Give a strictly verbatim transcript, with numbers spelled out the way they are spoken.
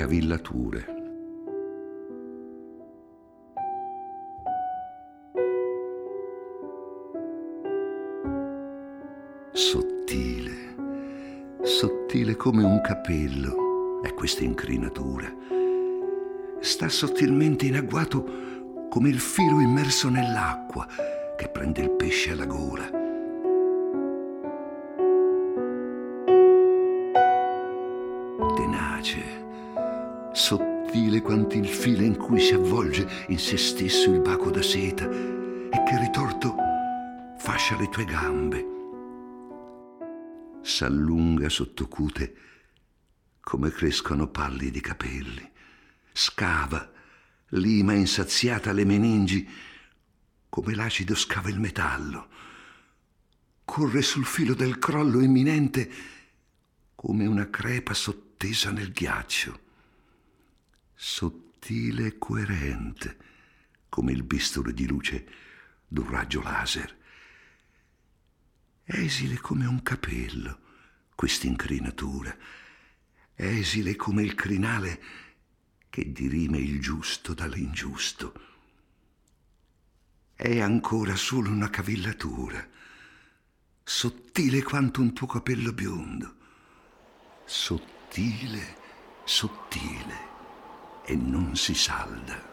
Cavillature. Sottile, sottile come un capello è questa incrinatura. Sta sottilmente in agguato come il filo immerso nell'acqua che prende il pesce alla gola. Tenace, sottile quanto il filo in cui si avvolge in se stesso il baco da seta e che ritorto fascia le tue gambe. S'allunga sottocute come crescono pallidi capelli, scava, lima insaziata le meningi come l'acido scava il metallo, corre sul filo del crollo imminente come una crepa sottesa nel ghiaccio, sottile e coerente come il bisturi di luce d'un raggio laser. Esile come un capello, quest'incrinatura, esile come il crinale che dirime il giusto dall'ingiusto. È ancora solo una cavillatura, sottile quanto un tuo capello biondo, sottile, sottile, e non si salda.